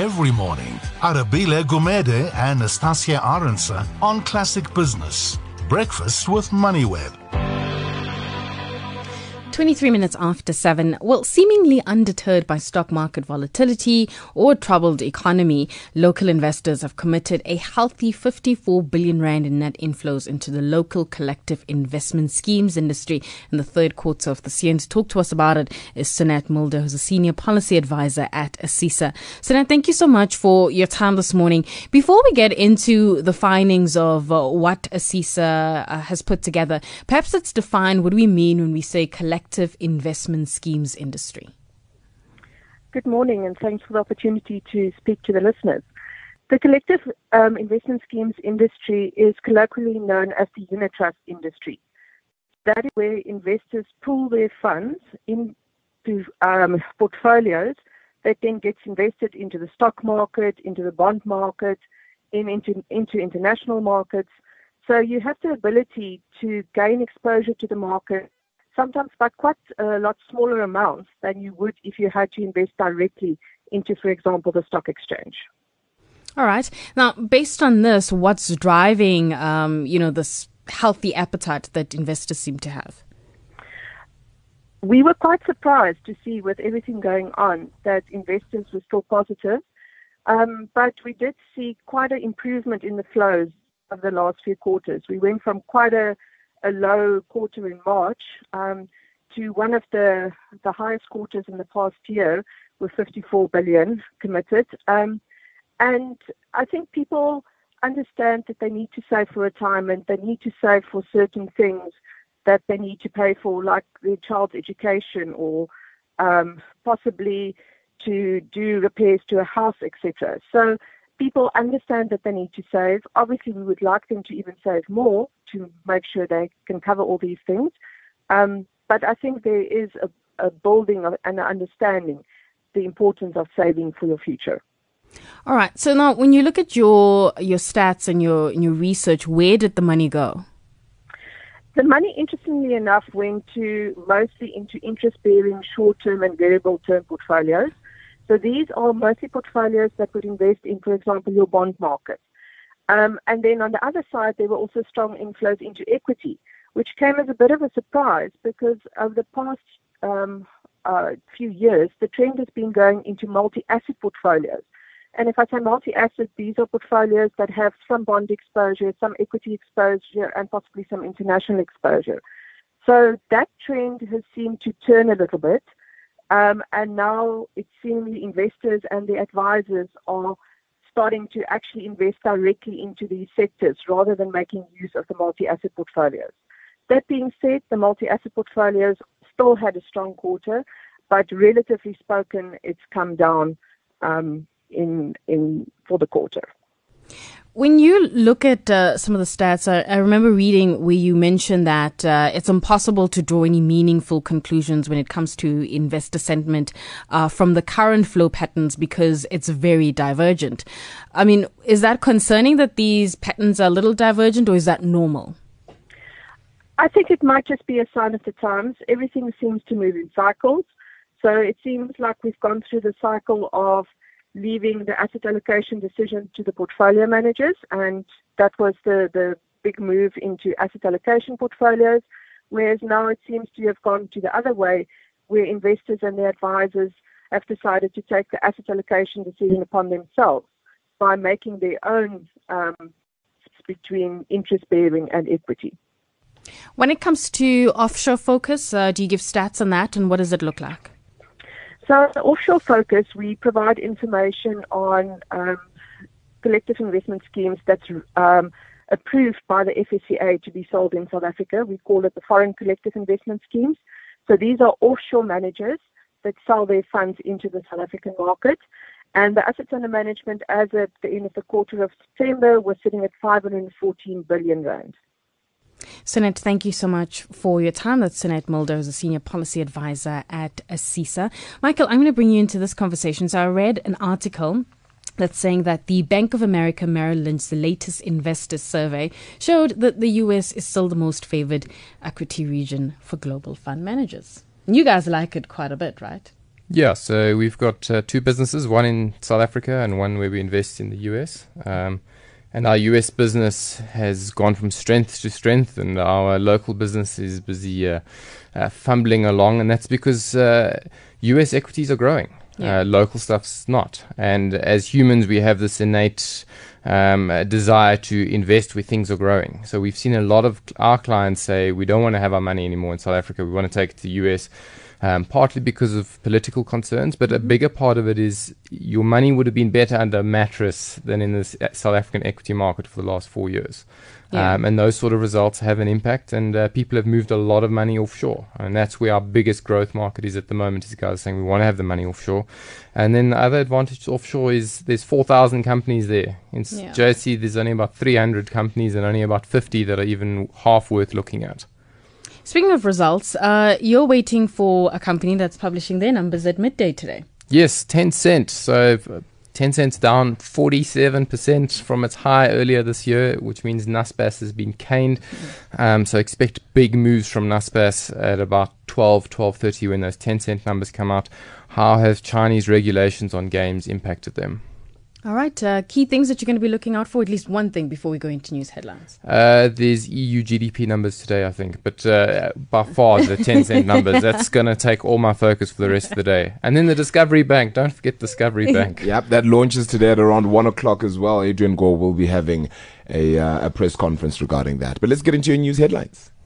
every morning. Arabile Gumede and Nastasia Aronsa on Classic Business. Breakfast with MoneyWeb. 23 minutes after 7. Well, seemingly undeterred by stock market volatility or a troubled economy, local investors have committed a healthy 54 billion rand in net inflows into the local collective investment schemes industry in the third quarter of this year. And to talk to us about it is Sunette Mulder, who's a senior policy advisor at ASISA. Sunette, thank you so much for your time this morning. Before we get into the findings of what ASISA has put together, perhaps let's define what we mean when we say collective investment schemes industry. Good morning, and thanks for the opportunity to speak to the listeners. The collective investment schemes industry is colloquially known as the unit trust industry. That is where investors pool their funds into portfolios that then gets invested into the stock market, into the bond market, into international markets. So you have the ability to gain exposure to the market, sometimes by quite a lot smaller amounts than you would if you had to invest directly into, for example, the stock exchange. All right. Now, based on this, what's driving, this healthy appetite that investors seem to have? We were quite surprised to see, with everything going on, that investors were still positive. But we did see quite an improvement in the flows of the last few quarters. We went from quite a low quarter in March to one of the highest quarters in the past year with 54 billion committed. And I think people understand that they need to save for retirement. They need to save for certain things that they need to pay for, like their child's education or possibly to do repairs to a house, etc. So people understand that they need to save. Obviously, we would like them to even save more to make sure they can cover all these things. But I think there is a building of and an understanding the importance of saving for your future. All right. So now, when you look at your stats and your research, where did the money go? The money, interestingly enough, went mostly into interest-bearing short-term and variable-term portfolios. So these are mostly portfolios that would invest in, for example, your bond market. And then on the other side, there were also strong inflows into equity, which came as a bit of a surprise because over the past few years, the trend has been going into multi-asset portfolios. And if I say multi-asset, these are portfolios that have some bond exposure, some equity exposure, and possibly some international exposure. So that trend has seemed to turn a little bit. And now it seems the investors and the advisors are starting to actually invest directly into these sectors rather than making use of the multi-asset portfolios. That being said, the multi-asset portfolios still had a strong quarter, but relatively spoken, it's come down for the quarter. When you look at some of the stats, I remember reading where you mentioned that it's impossible to draw any meaningful conclusions when it comes to investor sentiment from the current flow patterns because it's very divergent. I mean, is that concerning that these patterns are a little divergent, or is that normal? I think it might just be a sign of the times. Everything seems to move in cycles. So it seems like we've gone through the cycle of leaving the asset allocation decision to the portfolio managers, and that was the big move into asset allocation portfolios, whereas now it seems to have gone to the other way, where investors and their advisors have decided to take the asset allocation decision upon themselves by making their own between interest-bearing and equity. When it comes to offshore focus, do you give stats on that, and what does it look like? So the offshore focus, we provide information on collective investment schemes that's approved by the FSCA to be sold in South Africa. We call it the foreign collective investment schemes. So these are offshore managers that sell their funds into the South African market. And the assets under management as at the end of the quarter of September was sitting at 514 billion rand. Sunette, thank you so much for your time. That's Sunette Mulder, who's a senior policy advisor at ASISA. Michael, I'm going to bring you into this conversation. So I read an article that's saying that the Bank of America Merrill Lynch, the latest investor survey, showed that the U.S. is still the most favored equity region for global fund managers. You guys like it quite a bit, right? Yeah, so we've got two businesses, one in South Africa and one where we invest in the US. And our US business has gone from strength to strength, and our local business is busy fumbling along, and that's because US equities are growing. Yeah. Local stuff's not. And as humans, we have this innate desire to invest where things are growing. So we've seen a lot of our clients say, we don't want to have our money anymore in South Africa. We want to take it to the US, partly because of political concerns. But a bigger part of it is your money would have been better under a mattress than in the South African equity market for the last 4 years. Yeah. And those sort of results have an impact, and people have moved a lot of money offshore, and that's where our biggest growth market is at the moment. Is guys saying we want to have the money offshore, and then the other advantage offshore is there's 4,000 companies there. In JSE, there's only about 300 companies, and only about 50 that are even half worth looking at. Speaking of results, you're waiting for a company that's publishing their numbers at midday today. Yes, Tencent. So Tencent's down 47% from its high earlier this year, which means Naspers has been caned. So expect big moves from Naspers at about 12:30 when those Tencent numbers come out. How have Chinese regulations on games impacted them? All right. Key things that you're going to be looking out for, at least one thing before we go into news headlines. There's EU GDP numbers today, I think. But by far, the Tencent numbers, that's going to take all my focus for the rest of the day. And then the Discovery Bank. Don't forget Discovery Bank. Yep, that launches today at around 1 o'clock as well. Adrian Gore will be having a press conference regarding that. But let's get into your news headlines.